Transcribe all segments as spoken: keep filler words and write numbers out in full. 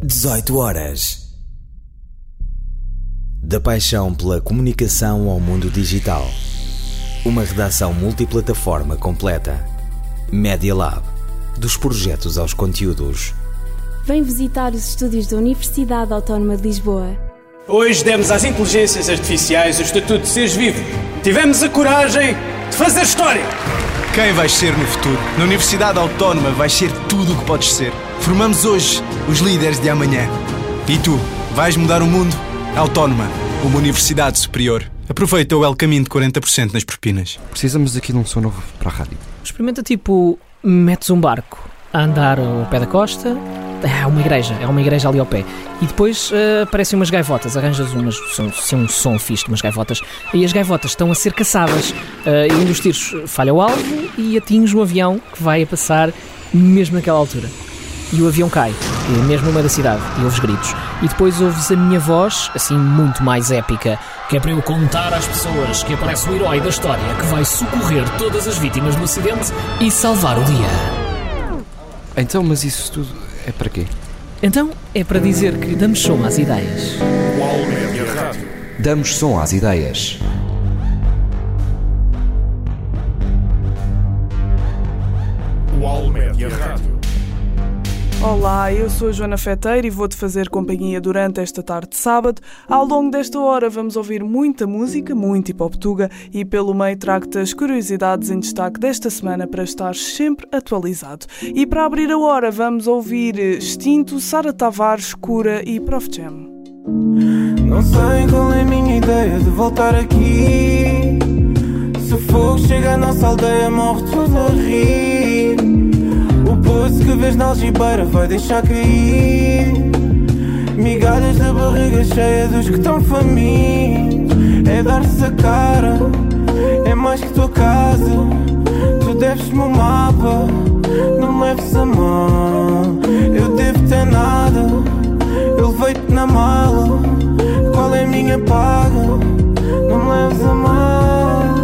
dezoito horas. Da paixão pela comunicação ao mundo digital. Uma redação multiplataforma completa. Media Lab. Dos projetos aos conteúdos. Vem visitar os estúdios da Universidade Autónoma de Lisboa. Hoje demos às inteligências artificiais o estatuto de seres vivos. Tivemos a coragem de fazer história. Quem vais ser no futuro? Na Universidade Autónoma vais ser tudo o que podes ser. Formamos hoje os líderes de amanhã. E tu, vais mudar o mundo? Autónoma, uma universidade superior. Aproveita o El Caminho de quarenta por cento nas propinas. Precisamos aqui de um som novo para a rádio. Experimenta tipo, metes um barco a andar ao pé da costa. É uma igreja, é uma igreja ali ao pé. E depois uh, aparecem umas gaivotas. Arranjas umas, um, um som fixe de umas gaivotas. E as gaivotas estão a ser caçadas. Uh, e um dos tiros falha o alvo e atinge o avião que vai a passar mesmo naquela altura. E o avião cai, mesmo no meio da cidade, e ouves gritos. E depois ouves a minha voz, assim, muito mais épica, que é para eu contar às pessoas que aparece o herói da história que vai socorrer todas as vítimas do acidente e salvar o dia. Então, mas isso tudo é para quê? Então, é para dizer que damos som às ideias. Uau Média Rádio. Damos som às ideias. Uau Média Rádio. Olá, eu sou a Joana Feteira e vou-te fazer companhia durante esta tarde de sábado. Ao longo desta hora vamos ouvir muita música, muito hipoptuga, e pelo meio trago-te as curiosidades em destaque desta semana para estar sempre atualizado. E para abrir a hora vamos ouvir Extinto, Sara Tavares, Cura e Prof Jam. Não sei qual é a minha ideia de voltar aqui. Se fogo chega à nossa aldeia morre tudo a rir. O poço que vês na algibeira vai deixar cair migalhas da barriga cheia dos que estão famintos. É dar-se a cara, é mais que tua casa. Tu deves-me um mapa, não me leves a mão. Eu devo ter nada, eu levei-te na mala. Qual é a minha paga? Não me leves a mão.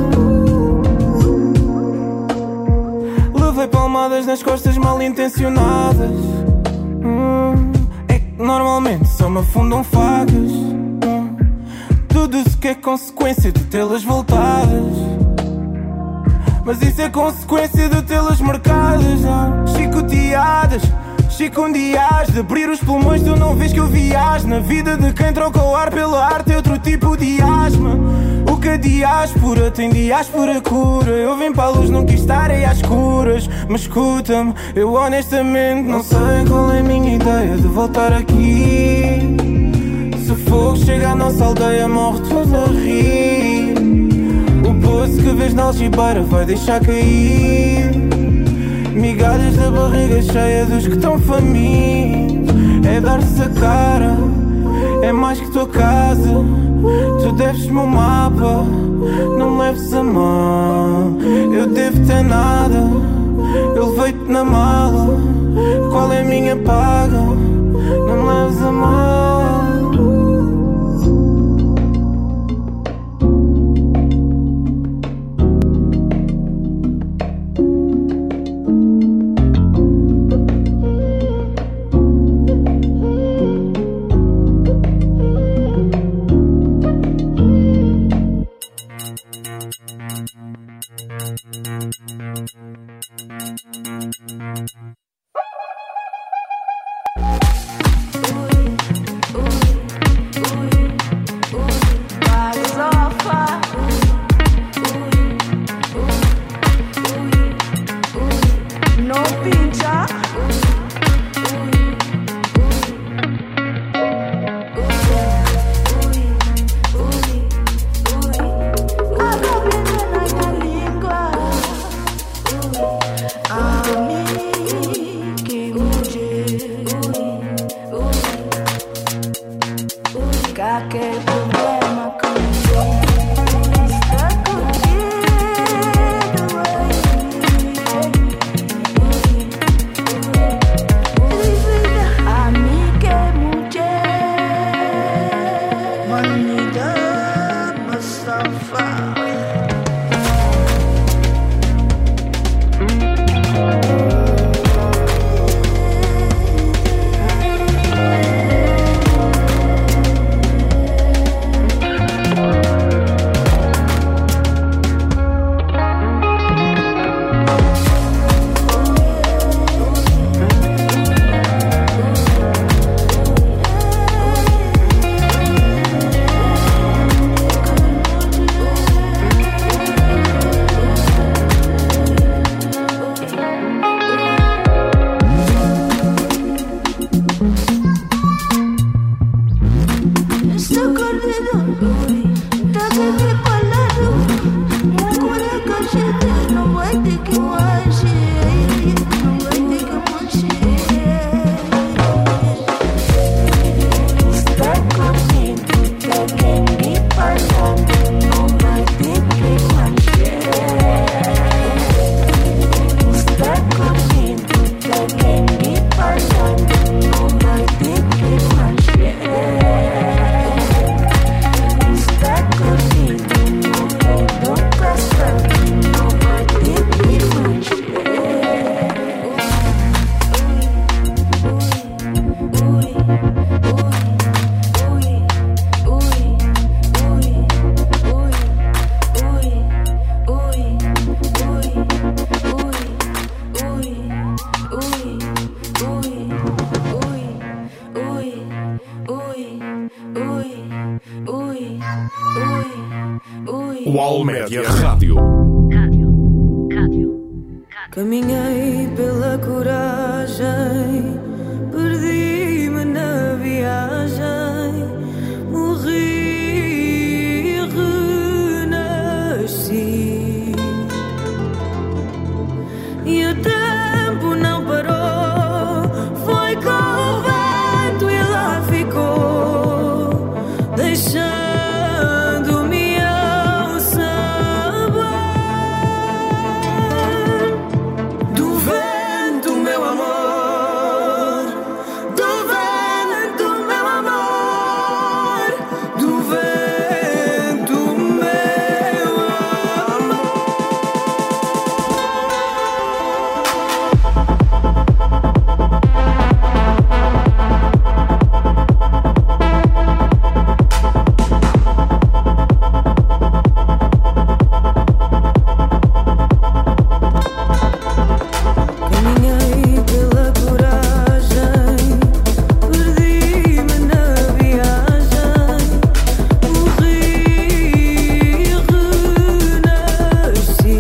Levei palmadas nas costas mal intencionadas. hum, É que normalmente só me afundam facas. hum, Tudo isso que é consequência de tê-las voltadas. Mas isso é consequência de tê-las marcadas. ah, Chicoteadas, chikundias, de abrir os pulmões. Tu não vês que eu viajo na vida de quem troca o ar pela arte. É outro tipo de asma. O que a diáspora tem diáspora cura. Eu vim para a luz, não quis estar aí às escuras. Mas escuta-me, eu honestamente não sei qual é a minha ideia de voltar aqui. Se fogo chega à nossa aldeia morre tudo a rir. O poço que vês na algibeira vai deixar cair migalhas da barriga cheia dos que estão famintos. É dar-se a cara, é mais que tua casa. Tu deves-me um mapa, não me leves a mão. Eu devo ter nada, eu levei-te na mala. Qual é a minha paga? Não me leves a mão. Wall Média Rádio. Caminhei pela coragem, perdi-me na viagem, morri e renasci. E o tempo não parou, foi com o vento e lá ficou, deixando-me ao sabor do vento, meu amor, do vento, meu amor, do vento, meu amor. Caminhei pela coragem, perdi-me na viagem, morri e renasci.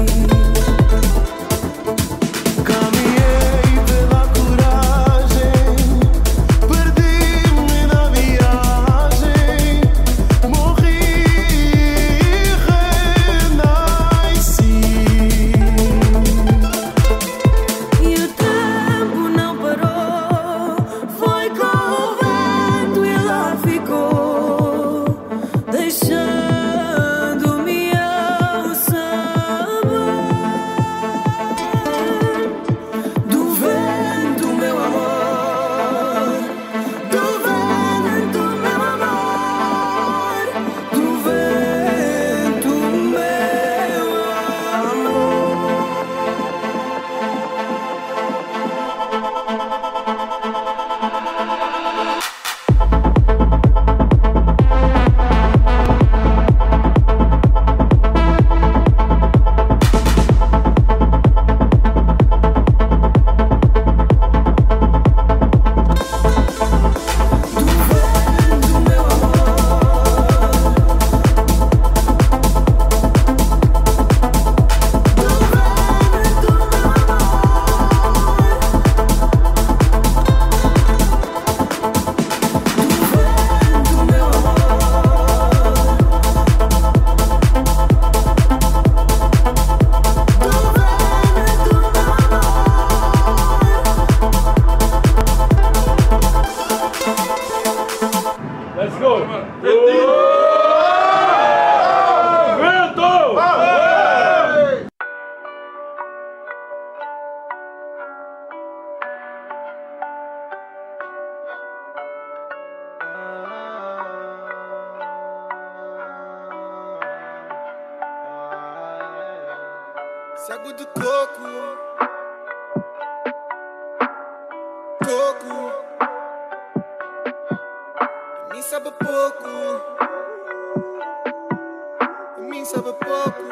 Caminhei pela coragem, perdi-me na viagem, morri e renasci. E o tempo não parou, foi com o vento e lá ficou, deixando-me ao sabor do vento, meu amor, do vento, meu amor, do vento, meu amor. Se água de coco, coco, a mim sabe pouco, a mim sabe pouco.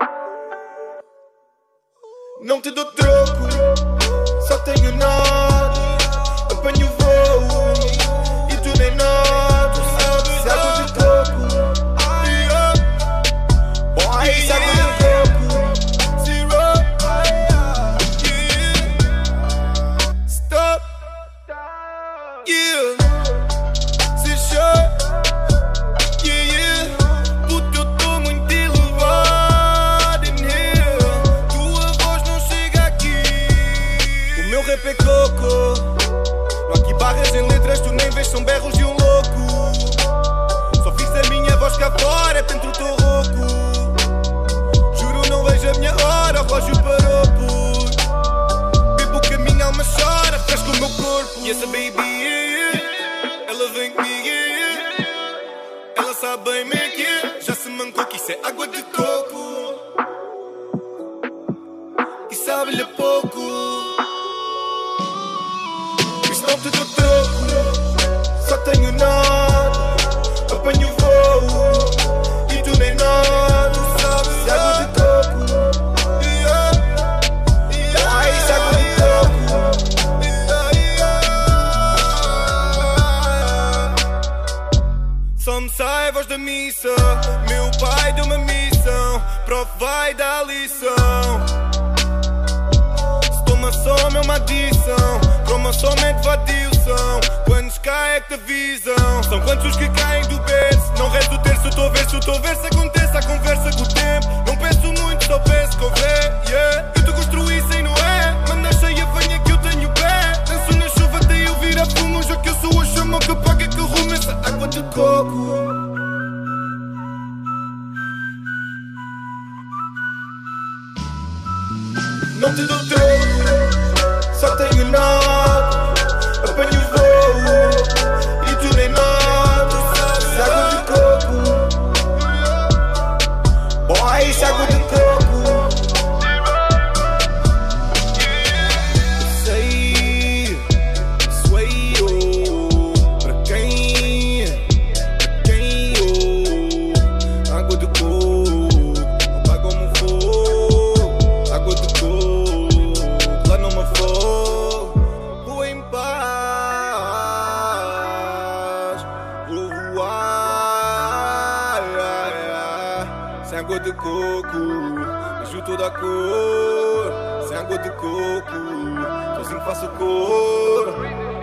Não te dou troco, só tenho nada, apanho voo e tu nem nada. Se água de coco, boy, se água de coco. É coco. Não há aqui barras em letras, tu nem vês, são berros de um louco. Só fiz a minha voz cá fora, dentro tô rouco. Juro não vejo a minha hora, o relógio parou por bebo que a minha alma chora, fresco o meu corpo. E essa baby, ela vem comigo, ela sabe bem me que é. Já se mancou que isso é água de coco e sabe-lhe pouco. Não te dou troco, só tenho nada, apanho voo e tu nem nada. Se água de coco, ai, se água de coco. Só me sai a voz da missa, meu pai deu-me a missa. prof vai dar lição. Se toma som é uma adição, croma somente vadio são. Quantos caem é que te avisam? São quantos os que caem do berço? Não rezo o terço, estou a ver se o teu verso acontece. A conversa com o tempo, não peço muito, só peço que houver, yeah. Eu te construí sem Noé, manda cheia, venha que eu tenho pé. Danço na chuva até eu vir a fumo, já que eu sou a chama que apaga que arrume essa água de coco. Não te dou troco, só tenho nada. Apanho voo e tu nem nada. Isso é água de coco. Boy, isso é água de coco. Sei, sei eu. Pra quem? Pra quem eu? Água de coco, apaga como fogo. Água de coco, lá não me vou. Vou em paz, vou voar. Sem água de coco, vejo toda a cor. Sem água de coco, sozinho faço cor.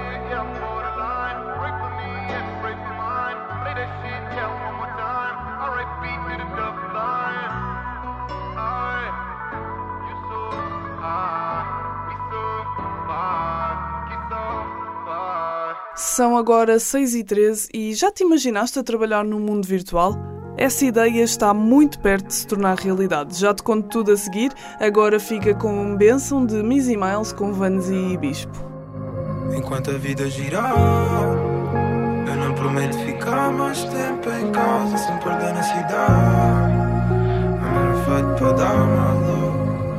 São agora seis e treze e já te imaginaste a trabalhar num mundo virtual? Essa ideia está muito perto de se tornar realidade. Já te conto tudo a seguir, agora fica com Benção de Missy Miles com Vanzi e Bispo. Enquanto a vida girar, eu não prometo ficar mais tempo em casa sem perder na cidade. Amor é feito para dar uma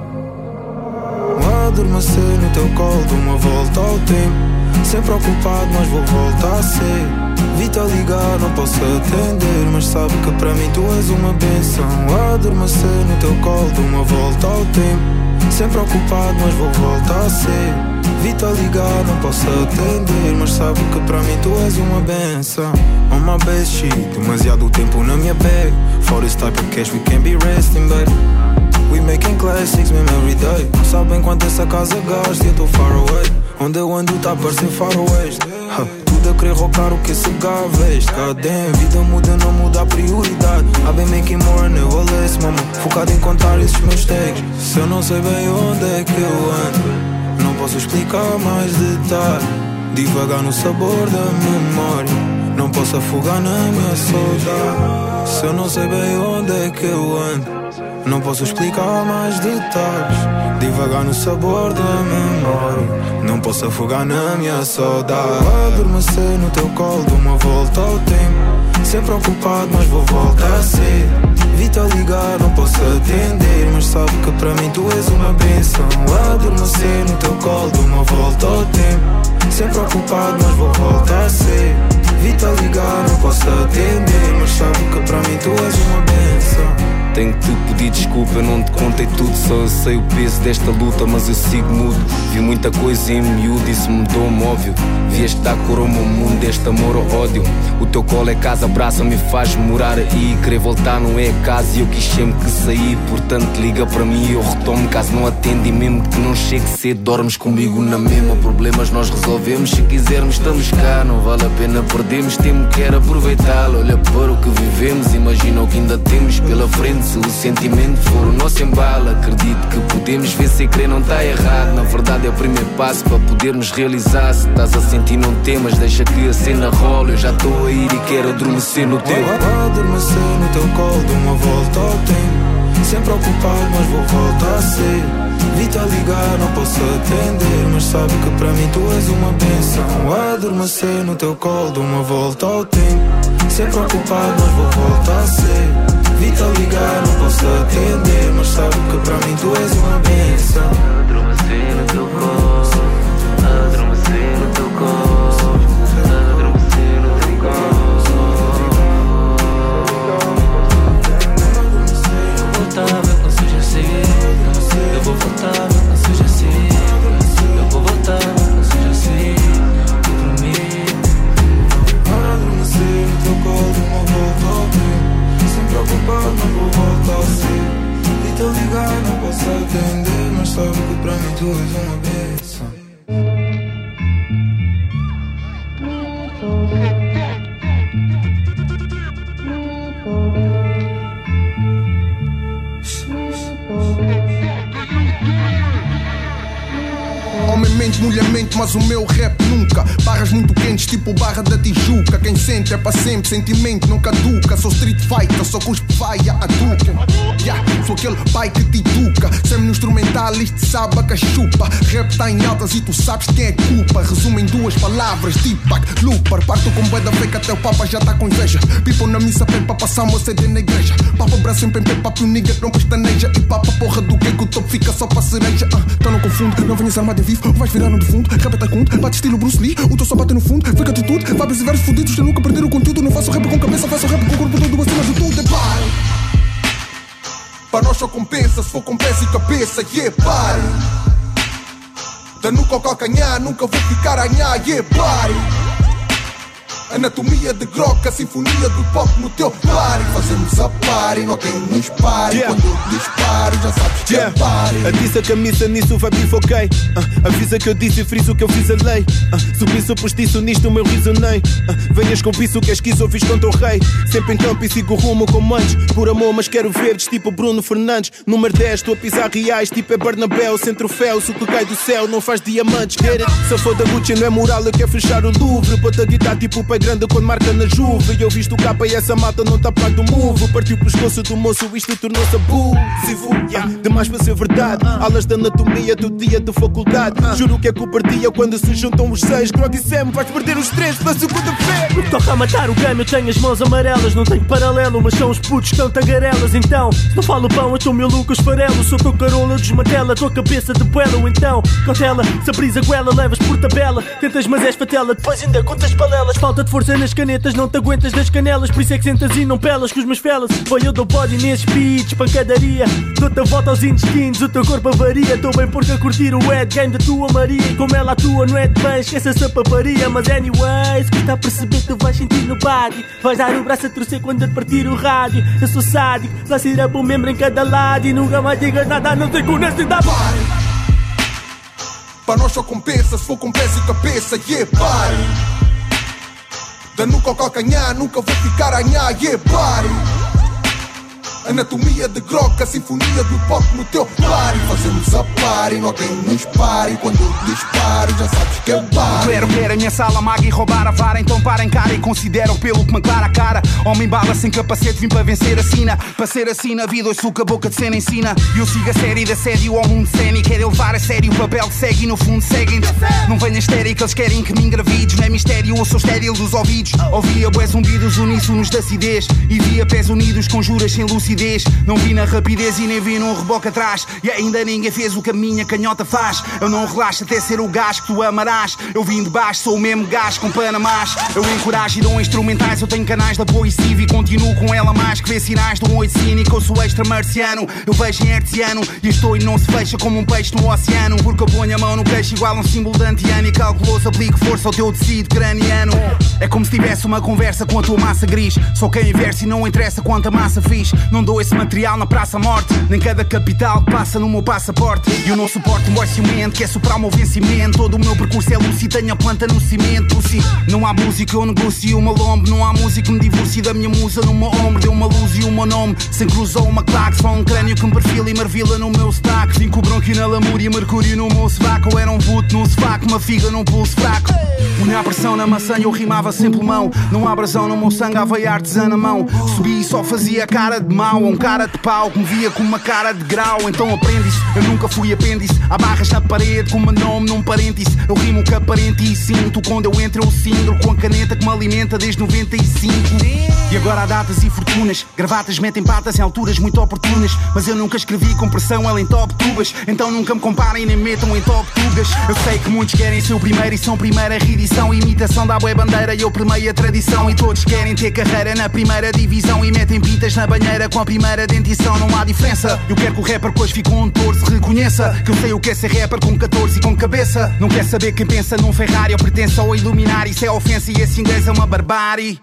vou adormecer no teu colo, de uma volta ao tempo. Sempre ocupado, mas vou voltar a ser. Vi-te a ligar, não posso atender, mas sabe que para mim tu és uma benção. Adormecer no teu colo, de uma volta ao tempo. Sempre ocupado, mas vou voltar a ser. Vi-te a ligar, não posso atender, mas sabe que para mim tu és uma benção. On my best shit, demasiado tempo na minha bag. For this type of cash we can't be resting, baby. We making classics mesmo every day. Não sabem quanto essa casa gasta e eu tô far away. Onde eu ando tá a parecer faroeste. Ha, tudo a querer rocar o que esse gajo veste. God damn, vida muda, não muda a prioridade. I've been making more, never less, mama. Focado em contar esses meus tags. Se eu não sei bem onde é que eu ando, não posso explicar mais detalhe. Devagar no sabor da memória, não posso afogar na minha saudade. Se eu não sei bem onde é que eu ando, não posso explicar mais detalhes. Devagar no sabor da memória, não posso afogar na minha saudade. Adormecer no teu colo, de uma volta ao tempo. Sempre ocupado, mas vou voltar a ser. Vi-te a ligar, não posso atender, mas sabe que para mim tu és uma benção. Adormecer no teu colo, de uma volta ao tempo. Sempre ocupado, mas vou voltar a ser. Vi-te a ligar, não posso atender, mas sabe que para mim tu és uma benção. Tenho que te pedir desculpa, eu não te contei tudo. Só eu sei o peso desta luta, mas eu sigo mudo. Vi muita coisa em miúdo, isso mudou-me óbvio. Vi esta cor ao meu mundo, este amor ou ódio. O teu colo é casa, abraça-me e faz morar aí. Querer voltar não é casa e eu quis sempre que sair. Portanto liga para mim e eu retomo. Caso não atende e mesmo que não chegue cedo, dormes comigo na mesma. Problemas nós resolvemos, se quisermos estamos cá. Não vale a pena perdermos, temos que era aproveitá-lo. Olha para o que vivemos, imagina o que ainda temos pela frente. Se o sentimento for o nosso embalo, acredito que podemos ver sem querer não está errado. Na verdade é o primeiro passo para podermos realizar. Se estás a sentir não temas, deixa que a cena rola. Eu já estou a ir e quero adormecer no teu. Adormecer no teu colo, de uma volta ao tempo. Sempre ocupado, mas vou voltar a ser. Vi-te a ligar, não posso atender, mas sabe que para mim tu és uma benção. Adormecer no teu colo, de uma volta ao tempo. Sempre ocupado, mas vou voltar a ser. Vi-te a ligar, não posso atender, mas sabe que para mim tu és uma benção. Adormecer no teu colo, adormecer no teu colo, adormecer no teu colo. Eu vou voltar, meu canso já sei. Eu vou voltar, meu canso já sei. Eu vou voltar, meu canso já sei. Eu prometo. Adormecer no teu colo, uma volta ao tempo. Sempre ocupado, mas vou voltar a ser. cabeça. Homem-mente, mulher-mente, mas o meu rap nunca. Barras muito quentes, tipo barra da Tijuca. Quem sente é para sempre, sentimento não caduca. Sou street fighter, só cuspe faia a duca. Yeah, sou aquele pai que te educa. Sempre no instrumental, isto sabe a cachupa. Rap tá em altas e tu sabes quem é culpa. Resumo em duas palavras, Deepak, Looper. Parto com bué da feca até o papa já tá com inveja. People na missa, pede pra passar uma C D na igreja. Papa braço em pé, papo o nigga não pestaneja. E papa porra do que que o topo fica só pra cereja. Ah, então não confundo, não venhas armado e vivo. Vais virar no defunto, repete a conta. Bate estilo Bruce Lee, o teu só bate no fundo. Fica atitude, vibes e versos fudidos. Eu nunca perder o conteúdo. Não faço rap com cabeça, faço rap com o corpo todo acima de tudo. É pare. Para nós só compensa se for com pés e cabeça. Yeah, pare. Da nuca ao calcanhar, nunca vou ficar a anhar. Yeah, pare. Anatomia de groca, sinfonia do pop no teu pare. Fazemos a pare, não tem nos pare. Yeah. Quando eu disparo, já sabes que yeah. é pare. Atiça a camisa, nisso vai bifoquei. uh, Avisa que eu disse e friso que eu fiz a lei. uh, Subi superstiço, nisto o meu risonei. uh, Venhas com isso que és quis ou fiz contra o rei. Sempre em campo e sigo o rumo como antes. Por amor, mas quero verdes, tipo Bruno Fernandes. Número dez, estou a pisar reais, tipo é Bernabéu. Sem troféus, o que cai do céu não faz diamantes. Get it? Se for da Gucci não é moral, eu quero fechar o Louvre. Bota a guitarra tipo o pai grande quando marca na Juve. E eu visto o capa e essa mata não tá pago do move. Partiu o pescoço do moço, isto tornou-se abusivo. Yeah, demais para ser verdade. Aulas de anatomia do dia de faculdade. Juro que é cobardia quando se juntam os seis. Grog e Sam, vais perder os três pela segunda-feira. No que toca a matar o game eu tenho as mãos amarelas. Não tenho paralelo, mas são os putos que estão tagarelas. Então, se não falo pão eu estou meu Lucas Farelo. Sou teu carola, eu desmantela a tua cabeça de buelo. Então, cautela, se abris a goela levas por tabela. Tentas mas és fatela, depois ainda contas palelas. Falta de força nas canetas, não te aguentas das canelas. Por isso é que sentas e não pelas com os meus felas. Foi eu dou body nesses beats, pancadaria. Dou-te a volta aos intestinos, o teu corpo avaria. Estou bem porque a curtir o head game da tua Maria. E como ela atua não é de bem, esquece essa paparia. Mas anyways, custa a perceber que tu vais sentir no body. Vais dar o braço a torcer quando eu te partir o rádio. Eu sou sádico, vai ser a bom membro em cada lado. E nunca mais digas nada a não ser que o Nestor dá pare. Para nós só compensa se for com pés e cabeça. Yeah, pare. Da nuca ao calcanhar, nunca vou ficar a anhar. Yeah, pare. Anatomia de groca, sinfonia do pop no teu pare. Fazemos a pare, não tem nos pare. Quando eu disparo, já sabes que é pare. Quero ver a minha sala maga e roubar a vara. Então parem cara e consideram pelo que me aclara a cara. Homem bala sem capacete, vim para vencer a sina. Para ser assim na vida, ouço que a boca de cena ensina. E eu sigo a série de assédio ao mundo cénico. Quero levar a sério o papel que segue e no fundo seguem. Não venha estéril que eles querem que me engravides. Não é mistério, eu sou estéril dos ouvidos. Ouvia bué zumbidos uníssonos da acidez. E via pés unidos com juras sem lucidez. Não vi na rapidez e nem vi num reboque atrás. E ainda ninguém fez o que a minha canhota faz. Eu não relaxo até ser o gás que tu amarás. Eu vim de baixo, sou o mesmo gás com panamás. Eu encorajo e dou instrumentais. Eu tenho canais de apoio cívico e continuo com ela mais que vê sinais de um oito cínico. Eu sou extra-marciano, eu vejo em hertziano. E estou e não se fecha como um peixe no oceano. Porque eu ponho a mão no queixo igual um símbolo de antiano. E calculoso aplico força ao teu tecido craniano. É como se tivesse uma conversa com a tua massa gris. Só quem inverte e não interessa quanta massa fiz. Não dou esse material na praça morte. Nem cada capital passa no meu passaporte. E eu não suporto um orçamento que é superar o meu vencimento. Todo o meu percurso é lúcido, tenho a planta no cimento. Sim, não há música, eu negocio o meu lombo. Não há música que me divorcie da minha musa. No meu ombro deu uma luz e o meu nome sem cruzou uma claque. Só um crânio que me perfila e marvila no meu sotaque. Vim com o bronquio na lamúria, mercúrio no meu sovaco. Eu era um puto no sofá com uma figa num pulso fraco. Punha a pressão na maçã e eu rimava sem pulmão. Não há brasão no meu sangue, a veia artesã na mão. Subi e só fazia cara de mau. Um cara de pau que me via com uma cara de grau. Então aprende isso, eu nunca fui apêndice. Há barras na parede com o meu nome num parêntese. Eu rimo que aparente e sinto. Quando eu entro eu cindro com a caneta que me alimenta desde noventa e cinco. E agora há datas e fortunas. Gravatas metem patas em alturas muito oportunas. Mas eu nunca escrevi com pressão, ela em top tubas. Então nunca me comparem nem metam em top tugas. Eu sei que muitos querem ser o primeiro e são primeira reedição. Imitação da bué bandeira e eu primei a tradição. E todos querem ter carreira na primeira divisão. E metem pintas na banheira com a primeira dentição. Não há diferença. Eu quero que o rapper que hoje ficou um touro se reconheça. Que eu sei o que é ser rapper com catorze e com cabeça. Não quer saber quem pensa num Ferrari ou pertence ao iluminar. Isso é ofensa e esse inglês é uma barbárie.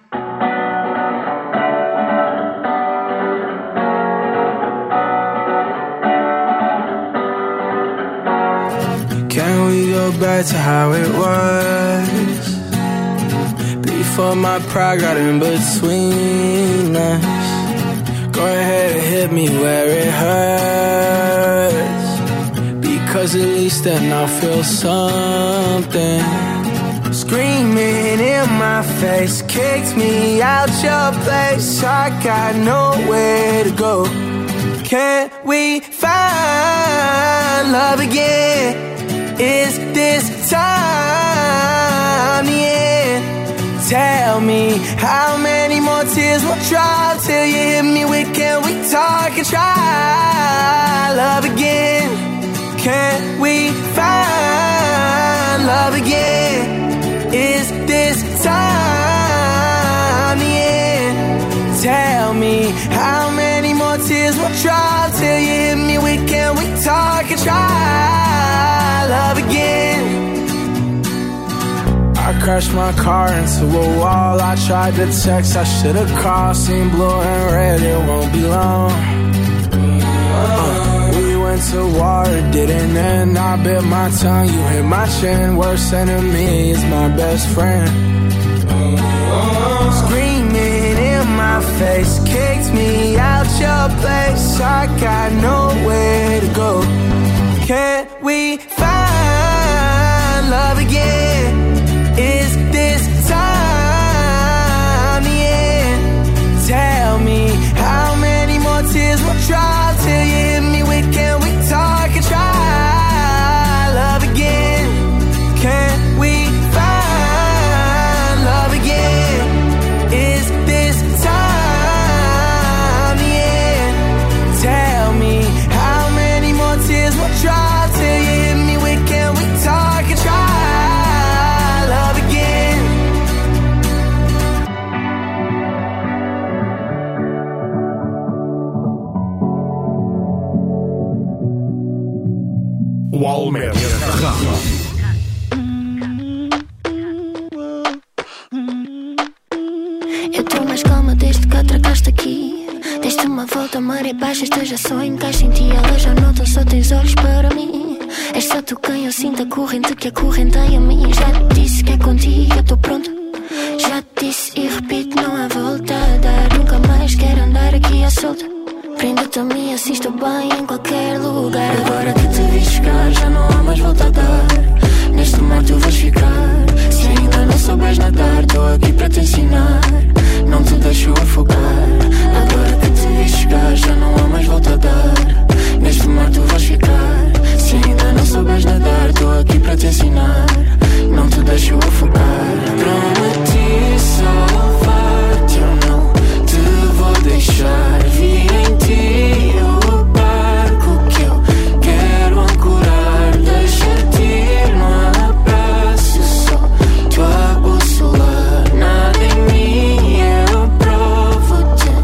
Can't can we go back to how it was? Before my pride got in between us. Go ahead and hit me where it hurts, because at least then I'll feel something. Screaming in my face, kicked me out your place. I got nowhere to go. Can we find love again? Is this time the end? Tell me how many more tears will drop till you hit me with can we talk and try love again? Can we find love again? Is this time the end? Tell me how many more tears will drop till you hit me with can we talk and try love again? I crashed my car into a wall. I tried to text, I should've called. Seen blue and red, it won't be long. uh, We went to war, it didn't end. I bit my tongue, you hit my chin. Worst enemy is my best friend. Screaming in my face, kicked me out your place. I got nowhere to go. Can we find love again? Is this time the end? Tell me how many more tears will drop till you hit me with can we talk and try love again? Can we find love again? Is this time the end? Tell me how many more tears will drop till you hit me with can we talk and try love again? O Almédia Rádio. Eu tô mais calma desde que atracaste aqui. Deste uma volta, maré baixa, esteja só em caixa em ti. Ela já nota, só tens olhos para mim. És só tu quem eu sinto a corrente que acorrenteia a mim. Já te disse que é contigo, eu tô pronto. Já te disse e repito, não há volta a dar. Nunca mais quero andar aqui à solta. Prende-te a mim, assim estou bem em qualquer lugar. Agora que te vi chegar, já não há mais volta a dar. Neste mar tu vais ficar. Se ainda não souberes nadar, tô aqui para te ensinar. Não te deixo afogar. Agora que te vi chegar, já não há mais volta a dar. Neste mar tu vais ficar. Se ainda não souberes nadar, tô aqui para te ensinar. Não te deixo afogar. Prometi salvar-te, eu não te vou deixar. Vi em ti o barco que eu quero ancorar. Deixa-te ir no abraço, só tua bússola. Nada em mim eu provo-te,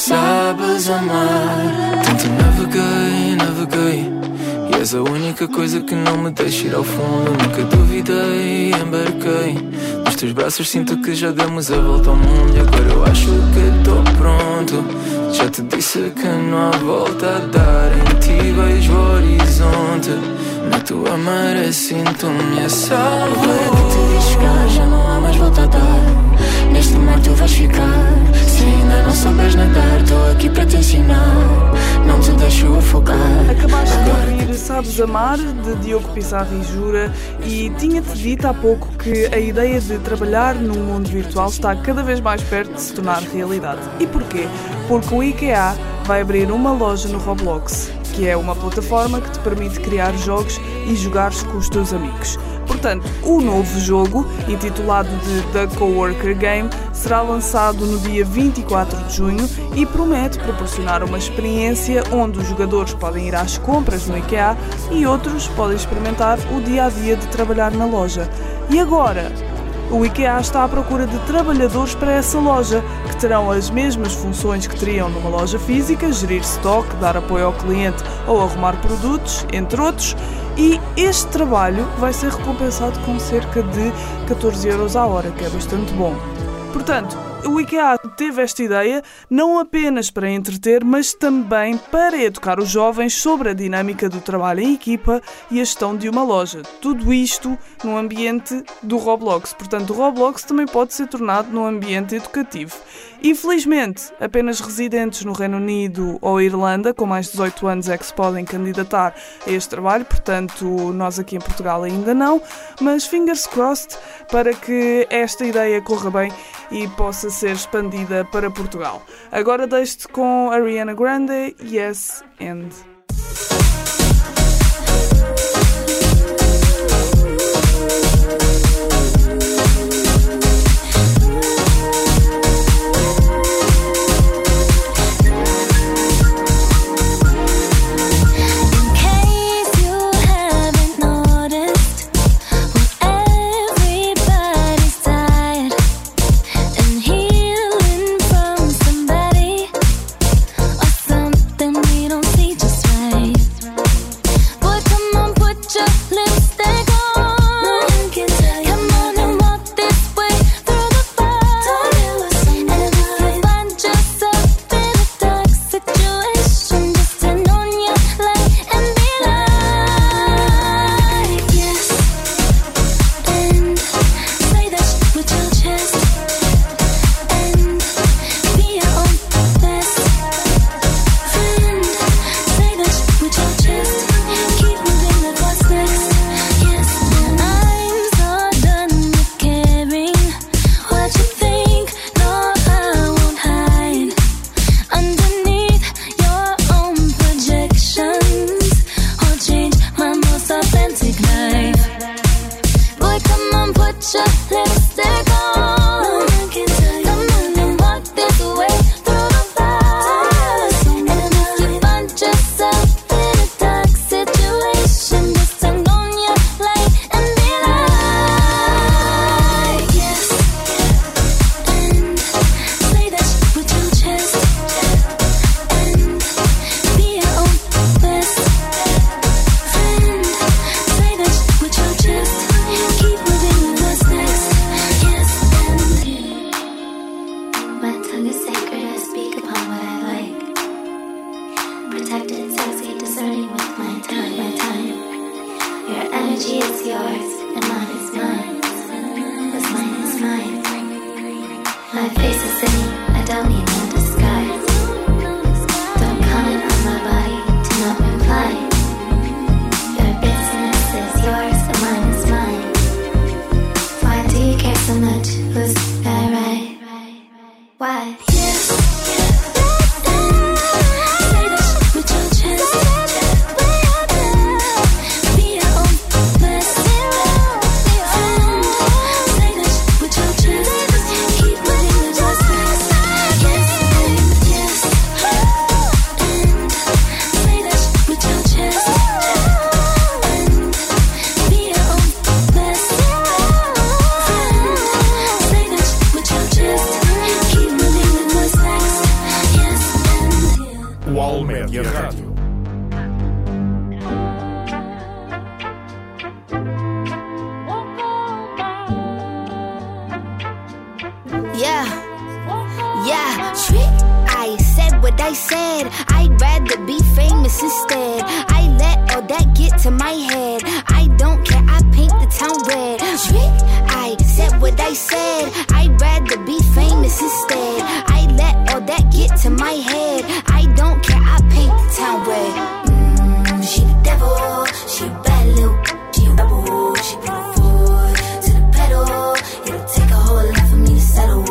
sabes amar. Tanto naveguei, naveguei, e és a única coisa que não me deixa ir ao fundo. Nunca duvidei, embarquei. Nos teus braços sinto que já demos a volta ao mundo. E agora eu acho que estou pronto. Já te disse que não há volta a dar. Em ti vejo o horizonte. Na tua maré sinto-me a salvo. Agora que te vi chegar, já não há mais volta a dar. Neste mar tu vais ficar. Se ainda não souberes nadar, tô aqui para te ensinar. Não te deixo afogar. Acabaste de ouvir Sabes Amar, de Diogo Pissarro e Jura, e tinha-te dito há pouco que a ideia de trabalhar num mundo virtual está cada vez mais perto de se tornar realidade. E porquê? Porque o IKEA vai abrir uma loja no Roblox, que é uma plataforma que te permite criar jogos e jogares com os teus amigos. Portanto, o novo jogo, intitulado de The Coworker Game, será lançado no dia vinte e quatro de junho e promete proporcionar uma experiência onde os jogadores podem ir às compras no IKEA e outros podem experimentar o dia-a-dia de trabalhar na loja. E agora? O IKEA está à procura de trabalhadores para essa loja, que terão as mesmas funções que teriam numa loja física, gerir stock, dar apoio ao cliente ou arrumar produtos, entre outros, e este trabalho vai ser recompensado com cerca de catorze euros a hora, que é bastante bom. Portanto, O IKEA teve esta ideia não apenas para entreter, mas também para educar os jovens sobre a dinâmica do trabalho em equipa e a gestão de uma loja. Tudo isto no ambiente do Roblox. Portanto, o Roblox também pode ser tornado num ambiente educativo. Infelizmente, apenas residentes no Reino Unido ou Irlanda com mais de dezoito anos é que se podem candidatar a este trabalho, portanto, nós aqui em Portugal ainda não, mas fingers crossed para que esta ideia corra bem e possa ser expandida para Portugal. Agora deixo-te com Ariana Grande, Yes and... Yeah, yeah, trick. I said what I said. I'd rather be famous instead. I let all that get to my head. I don't care, I paint the town red. Trick. I said what I said. I'd rather be famous instead. I let all that get to my head. I don't care, I paint the town red. Mm, she the devil, she a bad little, she a rebel, she put her foot to the pedal. It'll take a whole lot for me to settle.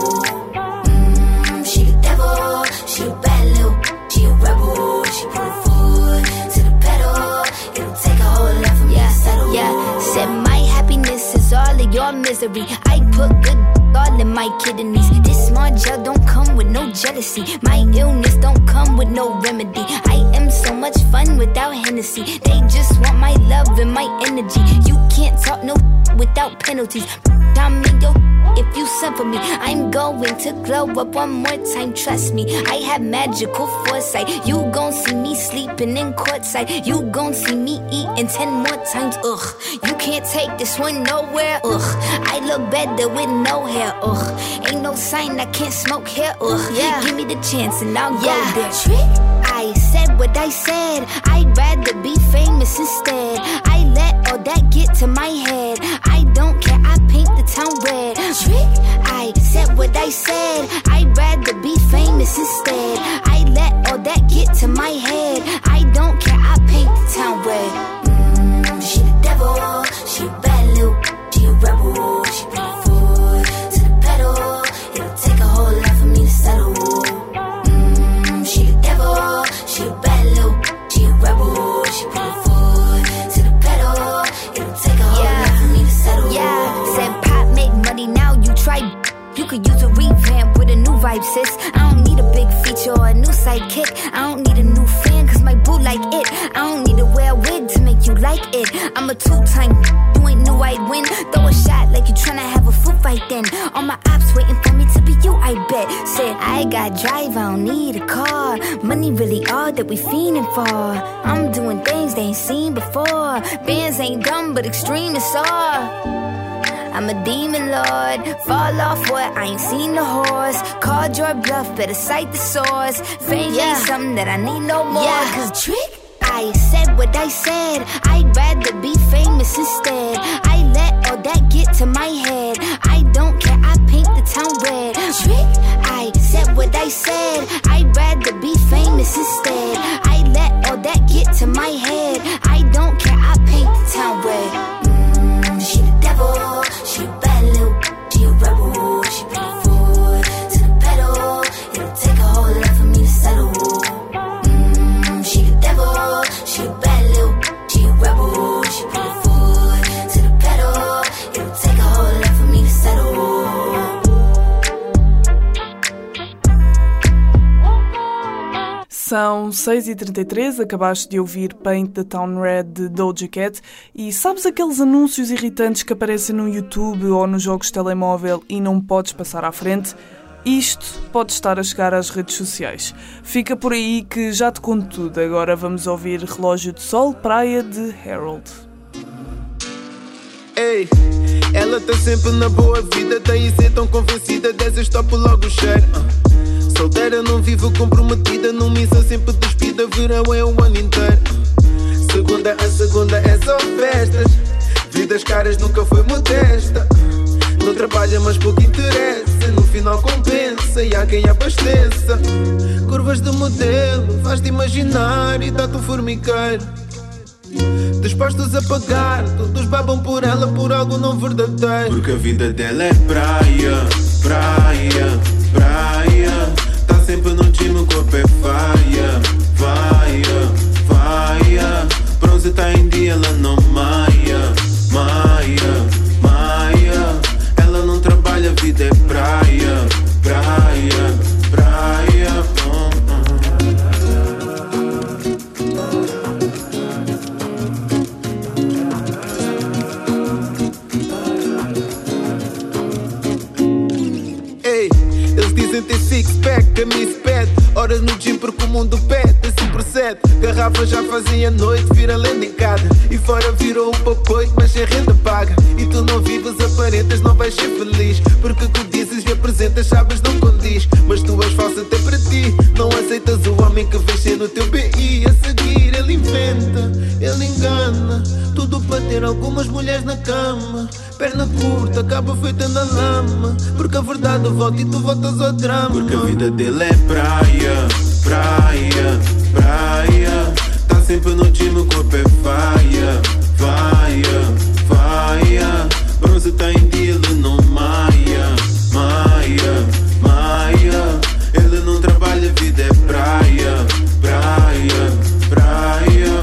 Mm, she the devil, she a bad little, she a rebel, she put her foot to the pedal. It'll take a whole lot for me yeah, to settle. Yeah, said my happiness is all of your misery. I put good all in my kidneys. This small gel don't come with no jealousy. My illness don't come with no remedy. I am so much fun without Hennessy. They just want my love and my energy. You can't talk no without penalties. I'm in your if you sent for me. I'm going to glow up one more time, trust me. I have magical foresight. You gon' see me sleeping in courtside. You gon' see me eating ten more times, ugh. You can't take this one nowhere, ugh. I look better with no hair, ugh. Ain't no sign I can't smoke here, ugh. Yeah. Give me the chance and I'll yeah. go there. Trick, I said what I said. I'd rather be famous instead. I let all that get to my head. I don't care, I paint the town red. Trick, I said what I said. I'd rather be famous instead. I let all that get to my head. I don't care, I paint the town red. Mm, she the devil, she a bad little, she a rebel. She bring the foot to the pedal. It'll take a whole lot for me to settle. Mm, she the devil, she a bad little, she a rebel. She bring the foot to the pedal. It'll take a whole yeah. lot for me to settle. Yeah, said pop make money, now you try. You could use a revamp with a new vibe, sis. I don't need a big feature or a new sidekick. I don't need a new fan, cause my boo like it. I don't need to wear a wig to make you like it. I'm a two-time, you ain't knew I'd win. Throw a shot like you tryna have a foot fight then. All my ops waiting for me to be you, I bet. Said, I got drive, I don't need a car. Money really all that we fiending for. I'm doing things they ain't seen before. Bands ain't dumb, but extreme is all. I'm a demon lord, fall off what, I ain't seen the horse. Called your bluff, better cite the source. Fame yeah. ain't something that I need no more. Yeah. Cause trick, I said what I said. I'd rather be famous instead. I let all that get to my head. I don't care, I paint the town red. Trick, I said what I said. I'd rather be famous instead. I let all that get to my head. I don't care, I paint the town red. Mm, she the devil. She a bad little, she a rebel. She bring the foot to the pedal. It'll take a whole lot for me to settle. Mm, she the devil. She a bad little, she a rebel. She bring the foot to the pedal. It'll take a whole lot for me to settle. São seis e trinta e três, acabaste de ouvir Paint the Town Red de Doja Cat e sabes aqueles anúncios irritantes que aparecem no YouTube ou nos jogos de telemóvel e não podes passar à frente? Isto pode estar a chegar às redes sociais. Fica por aí que já te conto tudo. Agora vamos ouvir Relógio de Sol, Praia de Harold. Ei, ela tá sempre na boa vida, daí ser tão convencida, dessas topo logo o cheiro. Uh. Solteira, não vivo comprometida, não missa sempre despida, verão é o ano inteiro. Segunda a segunda é só festas, vidas caras nunca foi modesta. Não trabalha mas pouco interessa, no final compensa e há quem abasteça. Curvas de modelo, faz-te imaginar e dá-te um formiqueiro. Dispostos a pagar, todos babam por ela por algo não verdadeiro. Porque a vida dela é praia, praia, praia. Tá sempre no gym, o corpo é faia, faia, faia. Bronze tá em dia, ela não maia, maia, maia. Ela não trabalha, a vida é praia, praia, praia. Oh, dizem ter six-pack, a Miss Pet. Horas no gym porque o mundo pede, assim procede. Garrafa já fazem a noite, vira lenda em cada. E fora virou um papoito, mas sem renda paga. E tu não vives, aparentas, não vais ser feliz. Porque o que dizes e apresentas, sabes, não condiz. Mas tu és falsa até para ti. Não aceitas o homem que vem ser no teu B I. A seguir ele inventa, ele engana. Tudo para ter algumas mulheres na cama. Perna curta, acaba feita na lama. Porque a verdade volta e tu voltas ao drama. Porque a vida dele é praia, praia, praia. Tá sempre no gym, o corpo é faia, faia, faia. Bronze tá em dia, ele não maia, maia, maia. Ele não trabalha, a vida é praia, praia, praia.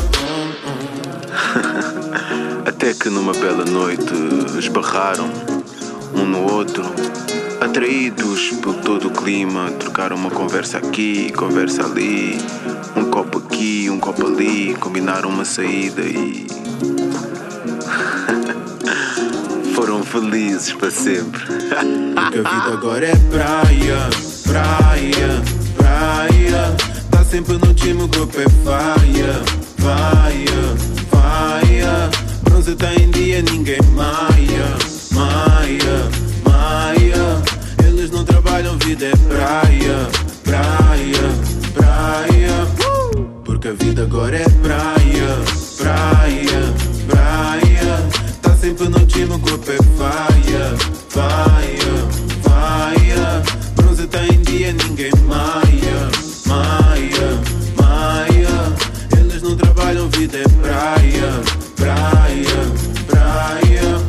Até que numa bela noite esbarraram um no outro, atraídos por todo o clima, trocaram uma conversa aqui, conversa ali, um copo aqui, um copo ali, combinaram uma saída e foram felizes para sempre. Porque a vida agora é praia, praia, praia. Tá sempre no time, o grupo é faia, faia, faia. Bronze tá em dia, ninguém maia, maia, maia. Eles não trabalham, vida é praia, praia, praia. Porque a vida agora é praia, praia, praia. Tá sempre no time, o corpo é faia, faia, faia. Bronze tá em dia, ninguém maia, maia, maia. Eles não trabalham, vida é praia, praia, praia.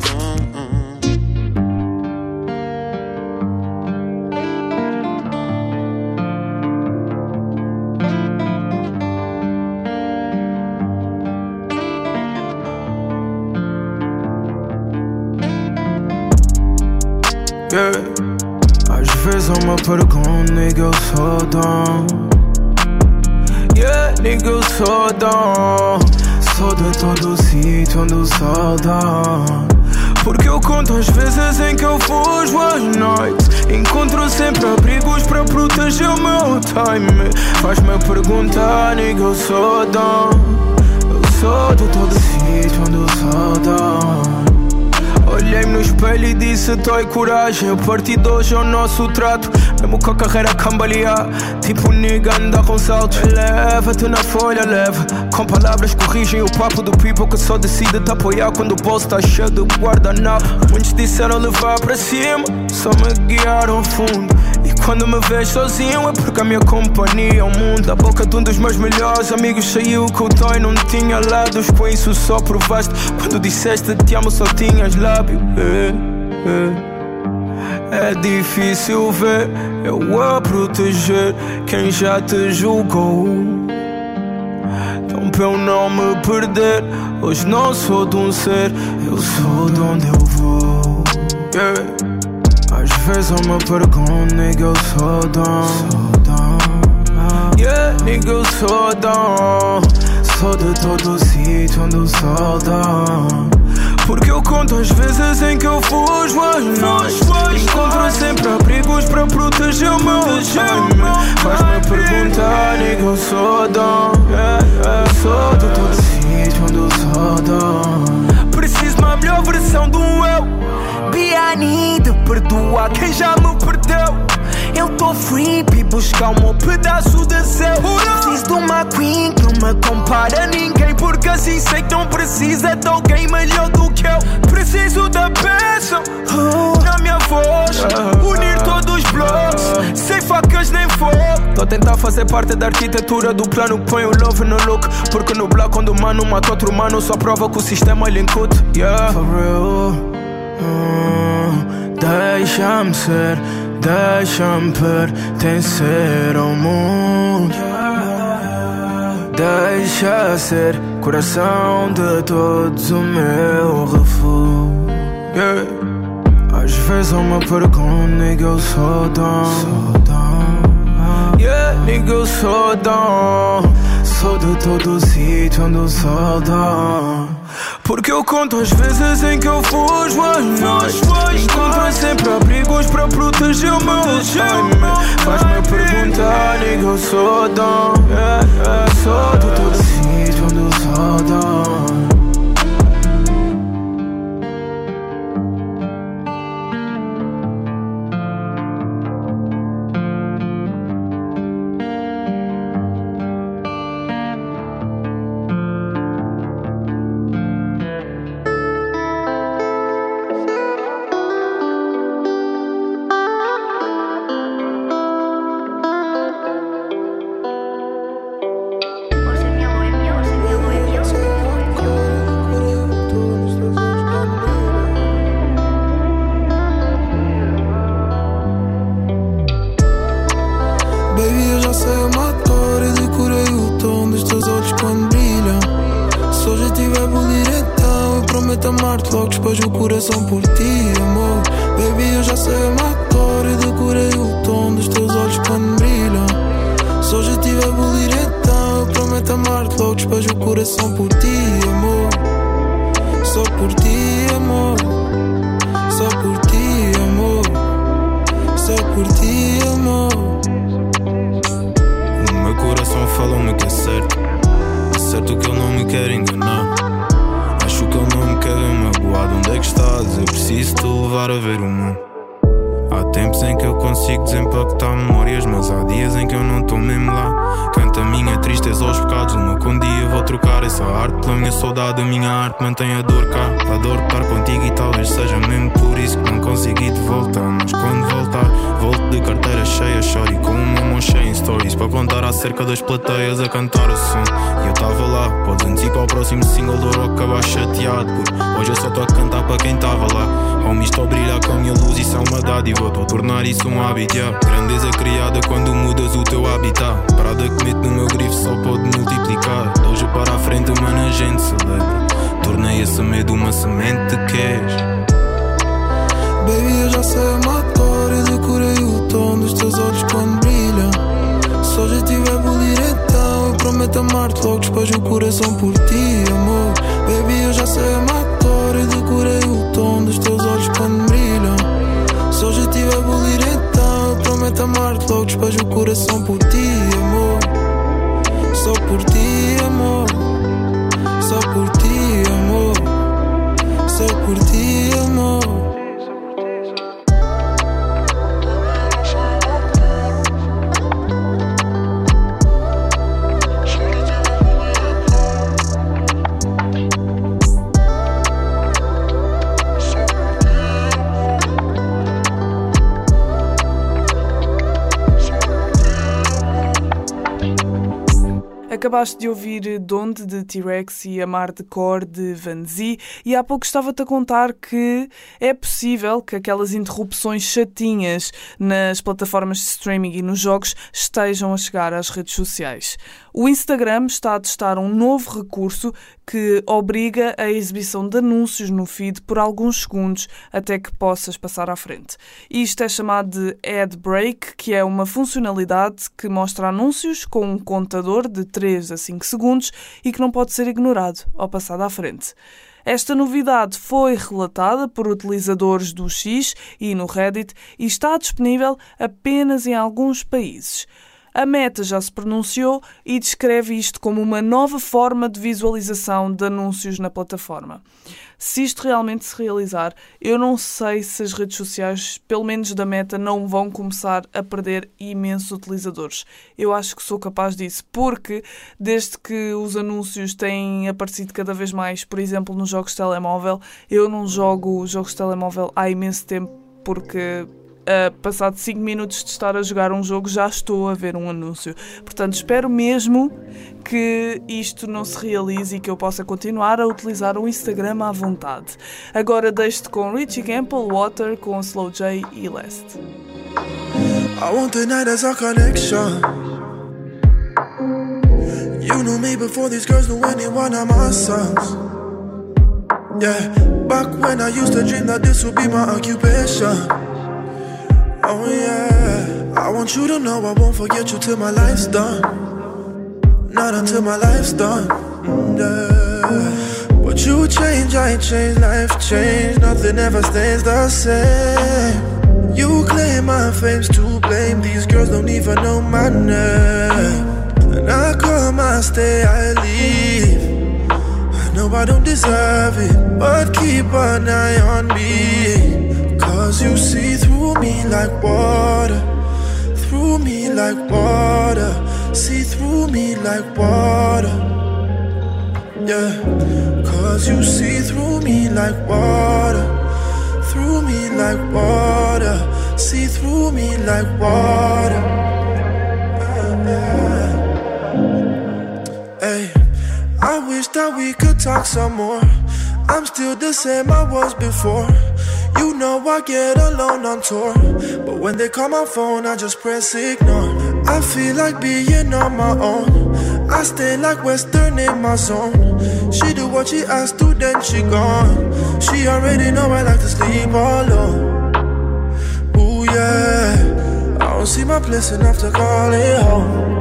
Yeah. Às vezes eu me pergunto, nigga, eu sou dom. Yeah, nigga, eu sou dom. Sou de todo sítio onde o sol dá. Porque eu conto as vezes em que eu fujo às noites. Encontro sempre abrigos para proteger o meu time. Faz-me perguntar, nigga, eu sou dom. Eu sou de todo sítio onde o sol dá. Olhei-me no espelho e disse, tô e coragem. A partir de hoje é o nosso trato. Mesmo com a carreira cambalear, tipo nigga anda com saltos. Leva-te na folha, leva. Com palavras corrigem o papo do people que só decide te apoiar quando o bolso tá cheio de guardanapo. Muitos disseram levar para cima, só me guiaram fundo. E quando me vês sozinho é porque a minha companhia é o mundo. Da boca de um dos meus melhores amigos saiu que o Toy não tinha lados. Com isso só provaste. Quando disseste te amo só tinhas lábio. É, é. É difícil ver eu a proteger quem já te julgou. Então pra eu não me perder, hoje não sou de um ser, eu sou de onde eu vou. Yeah. Às vezes eu me pergunto, nigga, eu sou dom. Yeah, nigga, eu sou dom. Sou de todo sítio onde o sol dá. Porque eu conto as vezes em que eu fujo às noites. Encontro sempre abrigos para proteger o meu time. Faz-me perguntar, nigga, eu sou dom. Eu sou de todo sítio onde o sol dá. Preciso de uma melhor versão do eu. Be I need, perdoar quem já me perdeu. Eu tô free e buscar o meu pedaço de céu. Preciso de uma queen que não me compara a ninguém. Porque assim sei que não precisa de alguém melhor do que eu. Preciso da bênção oh, na minha voz, unir todos os blocos, sem facas nem fogo. Tô a tentar fazer parte da arquitetura do plano que põe o love no look. Porque no bloco quando o mano mata outro mano, só prova que o sistema lhe incute. Yeah, for real. hum, Deixa-me ser, deixa-me pertencer ao mundo. Deixa ser coração de todos o meu refúgio. Yeah. Às vezes eu me pergunto, nigga, eu sou dom. Yeah, nigga, eu sou dom. Sou de todo sítio onde o sol dá. Porque eu conto as vezes em que eu fujo às noites. Encontro sempre abrigos para proteger o meu time. Faz-me perguntar, nigga, eu sou dom. Eu sou de todo sítio onde o sol dá. Por ti, amor. Baby, eu já sei a cor e decorei o tom dos teus olhos quando brilham. Se hoje estiver a bulir, então eu prometo amar-te logo. Despejo o coração por ti, amor. Só por ti, amor. saudades, eu preciso te levar a ver o mundo. Há tempos em que eu consigo desempactar memórias, mas há dias em que eu não estou mesmo lá. Canto a minha tristeza aos bocados, uma que um dia vou trocar essa arte pela minha saudade. A minha arte mantém a dor cá, a dor de estar contigo, e talvez seja mesmo por isso que não consegui de voltar. Mas quando voltar, volto de carteira cheia, choro e com uma mão cheia em stories para contar acerca das plateias a cantar o som. E eu estava lá, podes antecipar o próximo single do rock, acabar chateado, porque hoje eu só estou a cantar para quem estava lá. Homem, estou a brilhar com a minha luz, isso é uma dádiva. Estou a tornar isso um hábito, yeah. Grandeza criada quando mudas o teu habitat. Parada que mete no meu grifo só pode multiplicar. De hoje para a frente, mano, a gente celebra. Tornei esse medo uma semente que és. Baby, eu já sei a matar e decorei o tom dos teus olhos quando brilham. Se hoje estiver a bulir, então eu prometo amar-te, logo despejo o coração por ti, amor. Baby, eu já sei a matar e decorei o tom dos teus olhos quando brilham. Se hoje estiver a bulir, então eu prometo amar-te, logo despejo o coração por ti, amor. Só por ti, amor. Só por ti, amor. Só por ti, amor. Acabaste de ouvir Donde, de T-Rex, e Amar de Cor, de Vanzi, e há pouco estava-te a contar que é possível que aquelas interrupções chatinhas nas plataformas de streaming e nos jogos estejam a chegar às redes sociais. O Instagram está a testar um novo recurso que obriga a exibição de anúncios no feed por alguns segundos até que possas passar à frente. Isto é chamado de Ad Break, que é uma funcionalidade que mostra anúncios com um contador de três a cinco segundos e que não pode ser ignorado ao passar à frente. Esta novidade foi relatada por utilizadores do X e no Reddit e está disponível apenas em alguns países. A Meta já se pronunciou e descreve isto como uma nova forma de visualização de anúncios na plataforma. Se isto realmente se realizar, eu não sei se as redes sociais, pelo menos da Meta, não vão começar a perder imensos utilizadores. Eu acho que sou capaz disso, porque desde que os anúncios têm aparecido cada vez mais, por exemplo, nos jogos de telemóvel, eu não jogo jogos de telemóvel há imenso tempo, porque Uh, passado cinco minutos de estar a jogar um jogo, já estou a ver um anúncio. Portanto, espero mesmo que isto não se realize e que eu possa continuar a utilizar o Instagram à vontade. Agora deixo-te com Richie Campbell, Water, com Slow J e Last. I want the night as our connection. You knew me before these girls knew anyone of my songs. Yeah, back when I used to dream that this would be my occupation. Oh yeah, I want you to know I won't forget you till my life's done. Not until my life's done, yeah. But you change, I change, life change. Nothing ever stays the same. You claim my fame's to blame. These girls don't even know my name. And I come, I stay, I leave. I know I don't deserve it, but keep an eye on me. Cause you see through me like water. Through me like water. See through me like water. Yeah. Cause you see through me like water. Through me like water. See through me like water. Hey, I wish that we could talk some more. I'm still the same I was before. You know I get alone on tour, but when they call my phone I just press ignore. I feel like being on my own. I stay like Western in my zone. She do what she has to, then she gone. She already know I like to sleep alone. Ooh yeah, I don't see my place enough to call it home.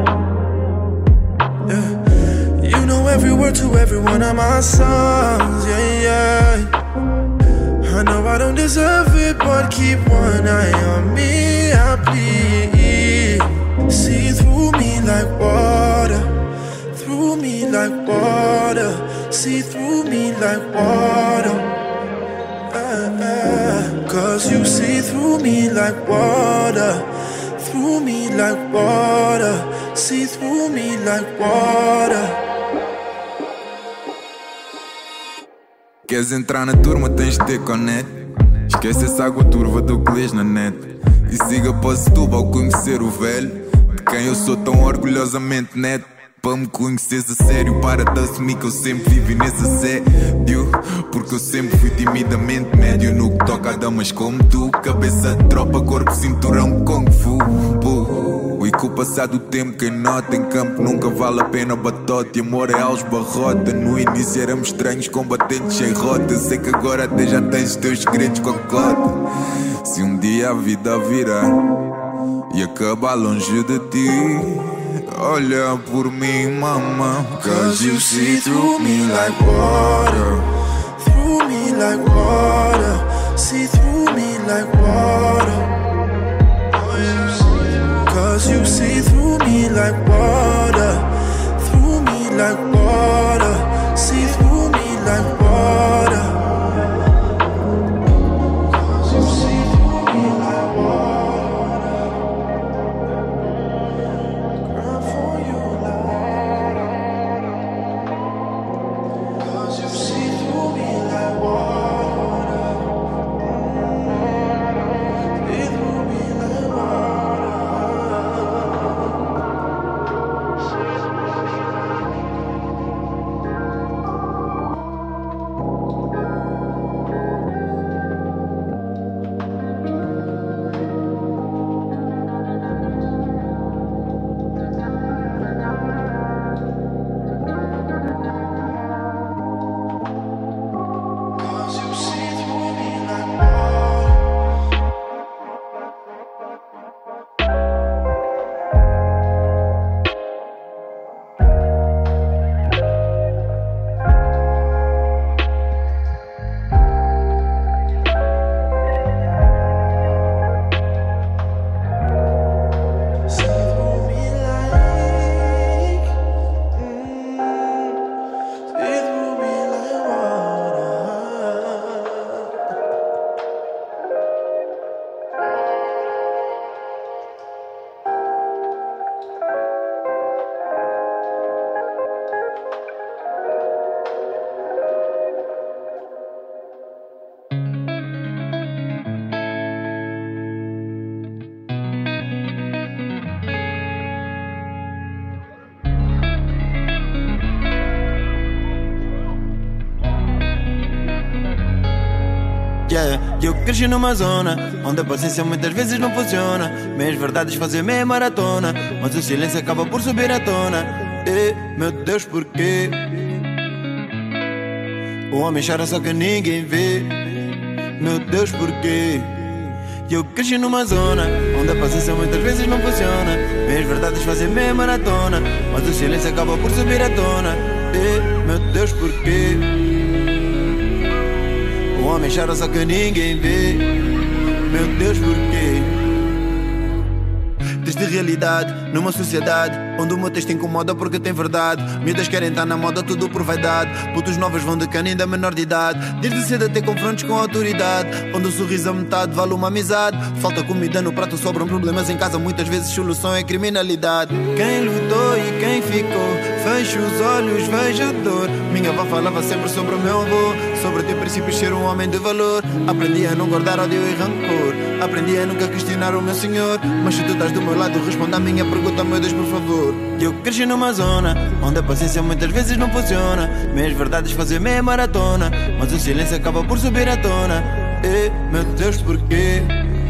Yeah, you know every word to every one of my songs. Yeah, yeah. I know I don't deserve it, but keep one eye on me, I plead. See through me like water. Through me like water. See through me like water. uh, Cause you see through me like water, through me like water, see through me like water. Queres entrar na turma, tens de ter conect. Esquece essa água turva do que lês na net. E siga para Setúbal conhecer o velho, de quem eu sou tão orgulhosamente neto. Para me conheceres a sério, para de assumir que eu sempre vivi nesse assédio. Porque eu sempre fui timidamente médio no que toca a damas como tu. Cabeça de tropa, corpo, cinturão, kung fu. E com o passar do tempo quem nota em campo nunca vale a pena batote. Amor é aos barrota. No início éramos estranhos, combatentes sem rota. Eu sei que agora até já tens os teus segredos com a cota. Se um dia a vida virar e acabar longe de ti, olha por mim, mama. Cause you see through me like water, through me like water, see through me like water. Cause you see through me like water, through me like water, see through me like water. Cause you see through me like water, cry for you like water. Cause you see through me like water, see through me like water. Yeah, eu cresci numa zona onde a paciência muitas vezes não funciona. Meias verdades fazem meia maratona, mas o silêncio acaba por subir à tona. E, meu Deus, porquê? O homem chora só que ninguém vê. Meu Deus, porquê? Eu cresci numa zona onde a paciência muitas vezes não funciona. Meias verdades fazem meia maratona, mas o silêncio acaba por subir à tona. E, meu Deus, porquê? O homem chora só que ninguém vê. Meu Deus, porquê? Triste realidade numa sociedade onde o meu texto incomoda porque tem verdade. Miúdas querem estar na moda, tudo por vaidade. Putos novos vão de cana ainda menor de idade. Desde cedo até confrontos com a autoridade, onde o sorriso a metade vale uma amizade. Falta comida no prato, sobram problemas em casa. Muitas vezes solução é criminalidade. Quem lutou e quem ficou, fecho os olhos, vejo dor. Minha avó falava sempre sobre o meu avô, sobre ter princípios, ser um homem de valor. Aprendi a não guardar ódio e rancor, aprendi a nunca questionar o meu senhor. Mas se tu estás do meu lado, responda a minha pergunta, meu Deus, por favor. Eu cresci numa zona onde a paciência muitas vezes não funciona. Meias verdades fazem meia maratona, mas o silêncio acaba por subir à tona. E, meu Deus, porquê?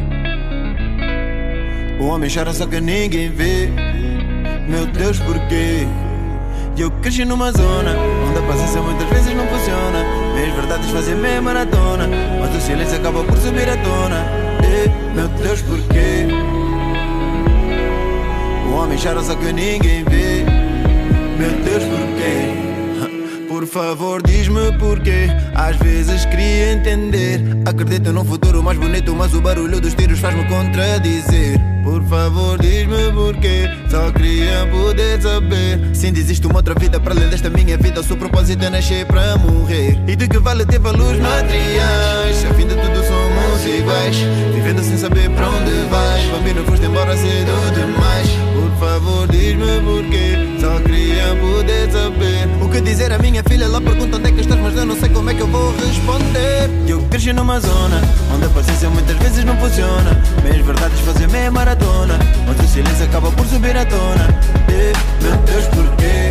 O homem chora só que ninguém vê. Meu Deus, porquê? Eu cresci numa zona onde a paciência muitas vezes não funciona. Meias verdades fazem meia maratona, mas o silêncio acaba por subir à tona. E, meu Deus, porquê? O homem chora só que ninguém vê. Meu Deus, porquê? Por favor, diz-me porquê. Às vezes queria entender. Acredito num futuro mais bonito, mas o barulho dos tiros faz-me contradizer. Por favor, diz-me porquê. Só queria poder saber se ainda existe uma outra vida para além desta minha vida. O seu propósito é nascer para morrer. E de que vale ter valores materiais se a fim de tudo pais, vivendo sem saber pra onde vais. Bambino, foste embora cedo demais. Por favor, diz-me porquê, só queria poder saber o que dizer à minha filha. Ela pergunta onde é que estás, mas eu não sei como é que eu vou responder. Eu cresci numa zona onde a paciência muitas vezes não funciona. Meias verdades fazem meia maratona, onde o silêncio acaba por subir à tona. E, meu Deus, porquê?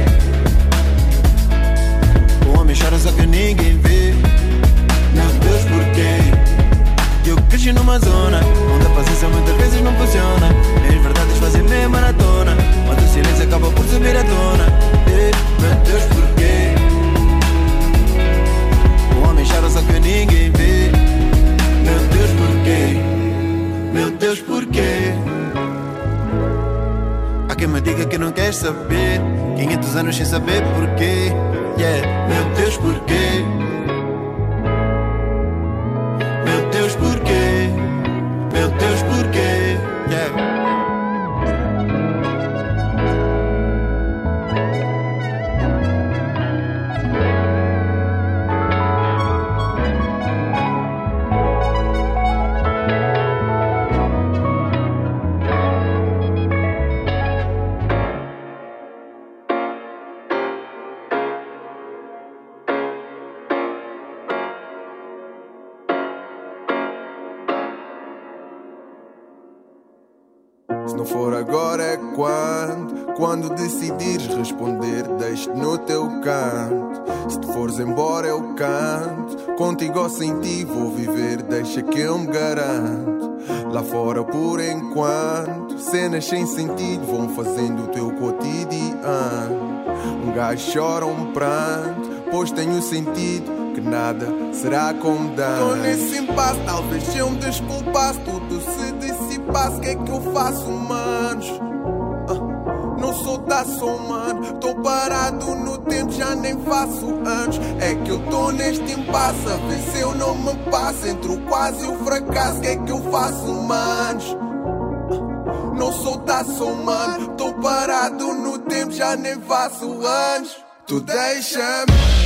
O homem chora só que ninguém vê. Meu Deus, porquê? Eu cresci numa zona onde a paciência muitas vezes não funciona. Meias verdades fazem meia maratona, onde o silêncio acaba por subir à tona. E, meu Deus, porquê? O homem chora só que ninguém vê. Meu Deus, porquê? Meu Deus, porquê? Há quem me diga que não quer saber, quinhentos anos sem saber porquê. Yeah, meu Deus, porquê? Meu Deus, porquê? Meu Deus, porquê? Yeah. Se não for agora é quando? Quando decidires responder, deixe-te no teu canto. Se te fores embora eu canto, contigo ou sem ti vou viver, deixa que eu me garanto. Lá fora por enquanto, cenas sem sentido vão fazendo o teu cotidiano. Um gajo chora um pranto, pois tenho sentido que nada será como dá. Tô nesse impasse, talvez eu me desculpasse, tudo se dissipasse, que é que eu faço, manos? Uh, não sou da som, mano, tô parado no tempo, já nem faço anos. É que eu tô neste impasse, a ver se eu não me passo entre o quase e o fracasso, que é que eu faço, manos? Uh, não sou da som, mano, tô parado no tempo, já nem faço anos. Tu deixa-me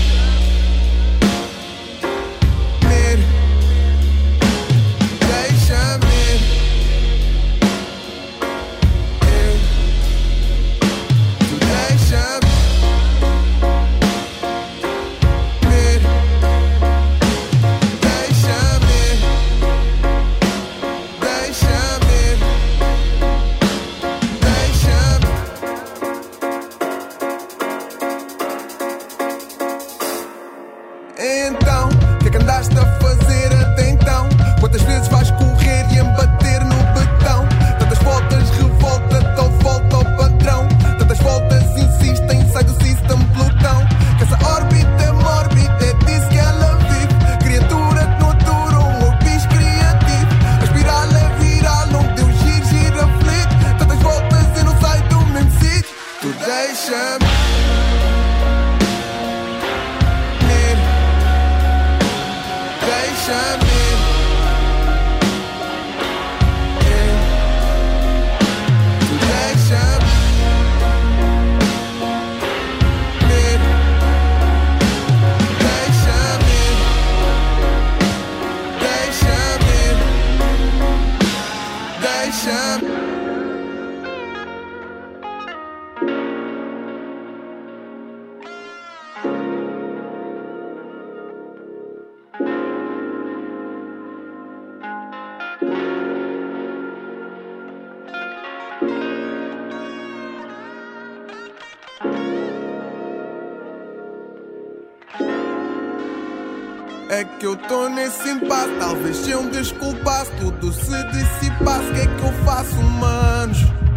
É que eu tô nesse impasse, talvez eu me desculpasse, tudo se dissipasse, que é que eu faço, manos?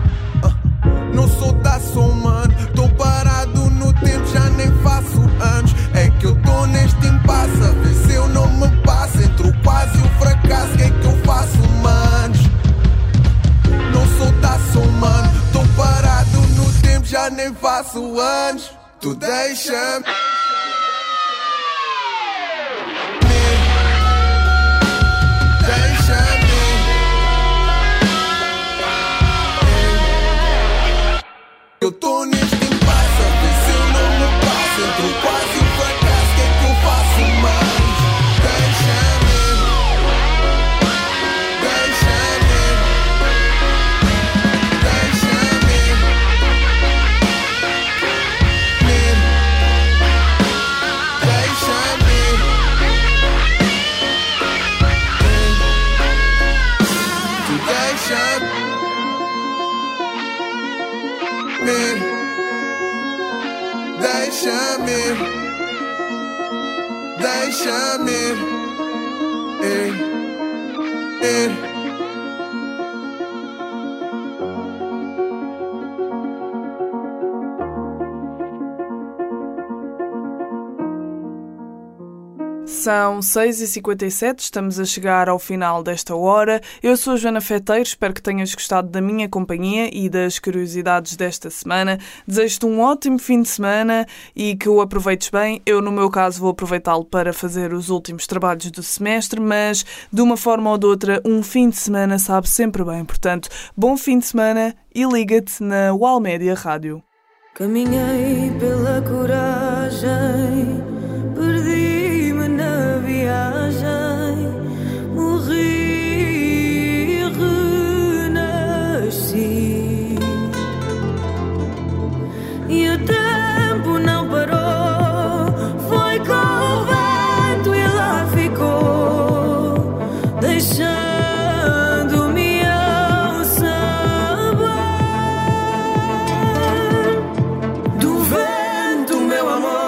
Uh, não sou da som, mano, tô parado no tempo, já nem faço anos. É que eu tô neste impasse, a ver se eu não me passo entre o quase e o fracasso, que é que eu faço, manos? Não sou da som, mano, tô parado no tempo, já nem faço anos. Tu deixa-me eu tô neste impasse, a ver se eu não me passo entre o quase e o fracasso, que é que eu faço mais? Deixa-me deixa-me ir, ir, ir. São seis e cinquenta e sete, estamos a chegar ao final desta hora. Eu sou a Joana Feteiro, espero que tenhas gostado da minha companhia e das curiosidades desta semana. Desejo-te um ótimo fim de semana e que o aproveites bem. Eu, no meu caso, vou aproveitá-lo para fazer os últimos trabalhos do semestre, mas de uma forma ou de outra, um fim de semana sabe sempre bem. Portanto, bom fim de semana e liga-te na U A L Média Rádio. Caminhei pela coragem, perdi-me na viagem, morri e renasci. E o tempo não parou, foi com o vento e lá ficou, deixando-me ao sabor do vento, meu amor.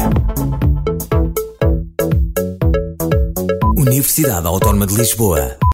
Universidade Autónoma de Lisboa.